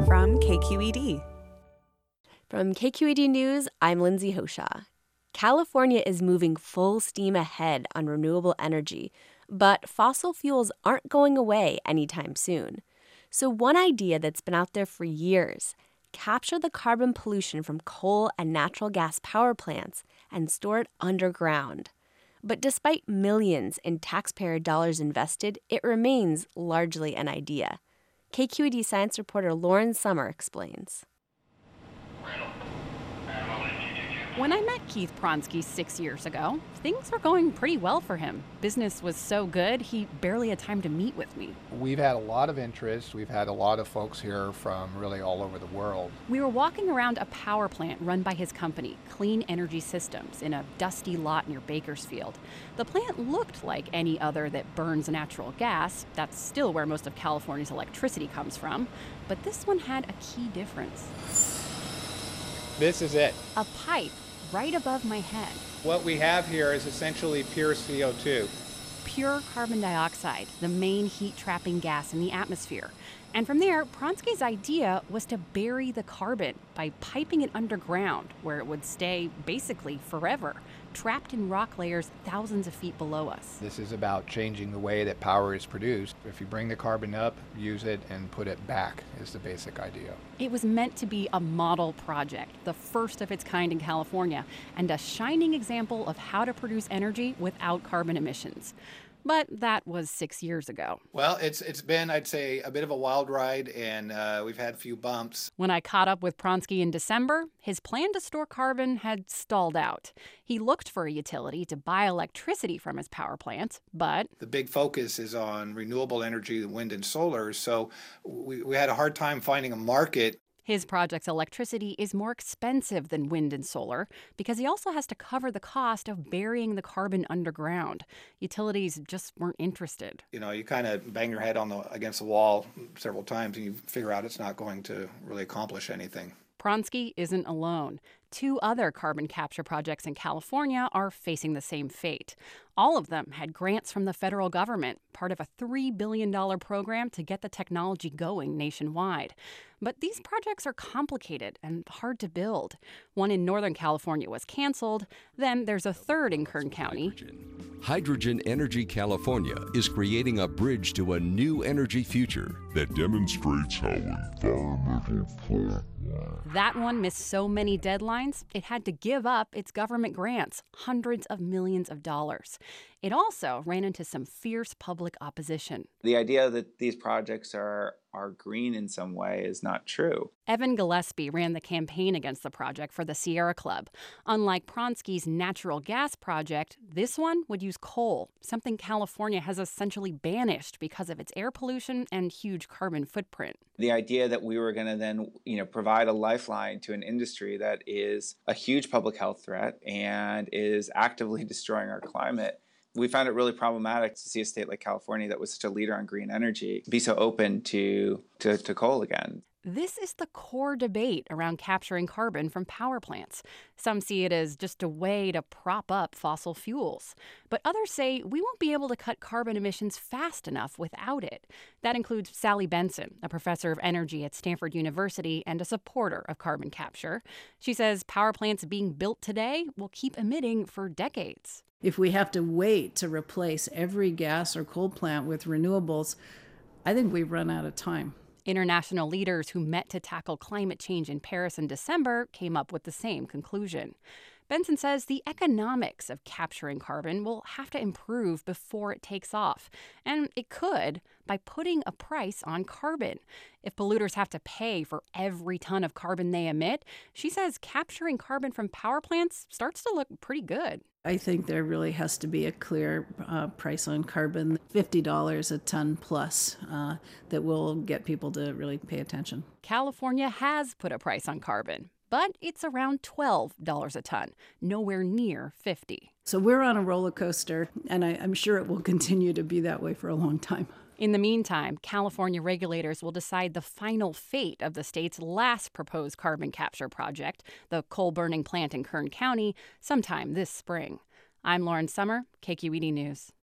from KQED. From KQED News, I'm Lindsay Hoshaw. California is moving full steam ahead on renewable energy, but fossil fuels aren't going away anytime soon. So one idea that's been out there for years: capture the carbon pollution from coal and natural gas power plants and store it underground. But despite millions in taxpayer dollars invested, it remains largely an idea. KQED science reporter Lauren Sommer explains. When I met Keith Pronsky 6 years ago, things were going pretty well for him. Business was so good, he barely had time to meet with me. We've had a lot of interest. We've had a lot of folks here from really all over the world. We were walking around a power plant run by his company, Clean Energy Systems, in a dusty lot near Bakersfield. The plant looked like any other that burns natural gas. That's still where most of California's electricity comes from. But this one had a key difference. This is it. A pipe right above my head. What we have here is essentially pure CO2. Pure carbon dioxide, the main heat-trapping gas in the atmosphere. And from there, Pronsky's idea was to bury the carbon by piping it underground, where it would stay basically forever, trapped in rock layers thousands of feet below us. This is about changing the way that power is produced. If you bring the carbon up, use it, and put it back is the basic idea. It was meant to be a model project, the first of its kind in California, and a shining example of how to produce energy without carbon emissions. But that was 6 years ago. Well, it's been, I'd say, a bit of a wild ride, and we've had a few bumps. When I caught up with Pronsky in December, his plan to store carbon had stalled out. He looked for a utility to buy electricity from his power plant, but The big focus is on renewable energy, wind and solar, so we had a hard time finding a market. his project's electricity is more expensive than wind and solar because he also has to cover the cost of burying the carbon underground. Utilities just weren't interested. You know, you kind of bang your head against the wall several times and you figure out it's not going to really accomplish anything. Pronsky isn't alone. 2 other carbon capture projects in California are facing the same fate. All of them had grants from the federal government, part of a $3 billion program to get the technology going nationwide. But these projects are complicated and hard to build. One in Northern California was canceled. Then there's a third in Kern County. Hydrogen Energy California is creating a bridge to a new energy future that demonstrates how environmental progress. That one missed so many deadlines, it had to give up its government grants, hundreds of millions of dollars. It also ran into some fierce public opposition. The idea that these projects are green in some way is not true. Evan Gillespie ran the campaign against the project for the Sierra Club. Unlike Pronsky's natural gas project, this one would use coal, something California has essentially banished because of its air pollution and huge carbon footprint. The idea that we were going to then, provide a lifeline to an industry that is a huge public health threat and is actively destroying our climate. We found it really problematic to see a state like California that was such a leader on green energy be so open to coal again. This is the core debate around capturing carbon from power plants. Some see it as just a way to prop up fossil fuels. But others say we won't be able to cut carbon emissions fast enough without it. That includes Sally Benson, a professor of energy at Stanford University and a supporter of carbon capture. She says power plants being built today will keep emitting for decades. If we have to wait to replace every gas or coal plant with renewables, I think we've run out of time. International leaders who met to tackle climate change in Paris in December came up with the same conclusion. Benson says the economics of capturing carbon will have to improve before it takes off. And it could by putting a price on carbon. If polluters have to pay for every ton of carbon they emit, she says capturing carbon from power plants starts to look pretty good. I think there really has to be a clear price on carbon, $50 a ton plus, that will get people to really pay attention. California has put a price on carbon, but it's around $12 a ton, nowhere near $50. So we're on a roller coaster, and I'm sure it will continue to be that way for a long time. In the meantime, California regulators will decide the final fate of the state's last proposed carbon capture project, the coal-burning plant in Kern County, sometime this spring. I'm Lauren Sommer, KQED News.